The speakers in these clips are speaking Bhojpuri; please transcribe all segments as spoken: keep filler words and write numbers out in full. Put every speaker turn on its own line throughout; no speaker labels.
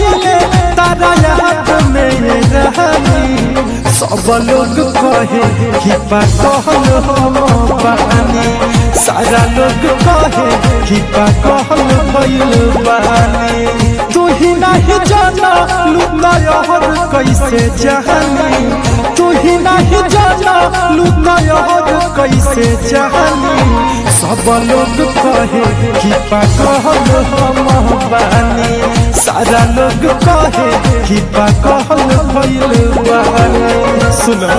पहिले तारा याद में रहनी सब लोग कहे कि पागल हम बानी सारा लोग कहे कि पागल भइल बानी तू ही नहीं जाना लुका यार कैसे जानी तू ही नहीं जाना लुका यार कैसे जानी सब लोग कहे कि पागल हम बानी सारा लोग कहे कि पागल भइल बानी सुनो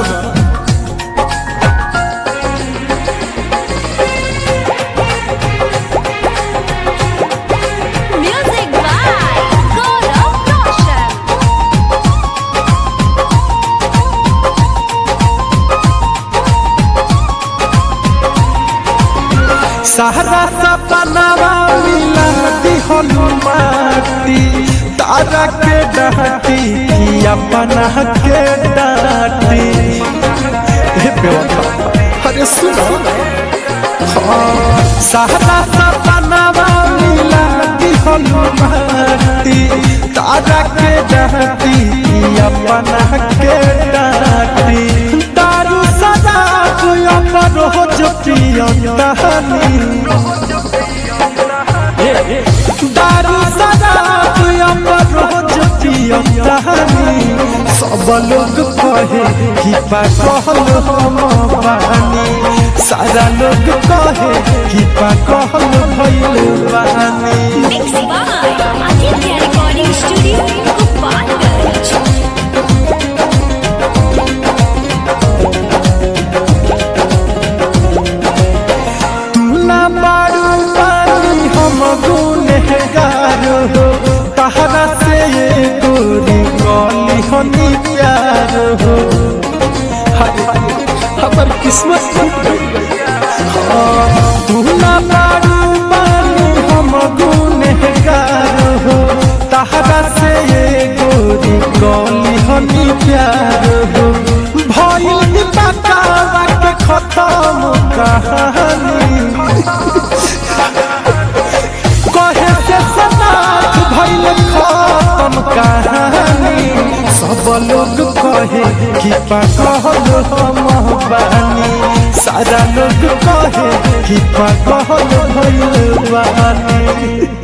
Music by Gaurav Roshan.
सारा सपनावा मिला दी हनुमाती तारा के डाटी कि अपना के डाटी हे बेवफा अरे सुनो हाँ सारा सपनावा मिला दी हनुमाती तारा के डाटी कि अपना के डाटी दारू सदा अपन रोज पियतानी दारू सदा अपन रोज पियतानी सब लोग कहे कि पागल हम बानी सारा लोग कहे कि पागल भइल बानी
Mixed by Aditya Recording Studio, Gopalganj.
बारू पानी हम गुनहगार हो तहरा से ये गोरी कली हनी प्यार हो हमार किस्मत टूट गई तू ना बारू पानी हम गुनहगार हो तहरा से ये गोरी कली हनी प्यार हो भइल बतावा के खत्म कहानी कहे से समाज भइल खत्म कहानी सब लोग कहे कि पागल हम बानी सारा लोग कहे कि पागल भइल बानी।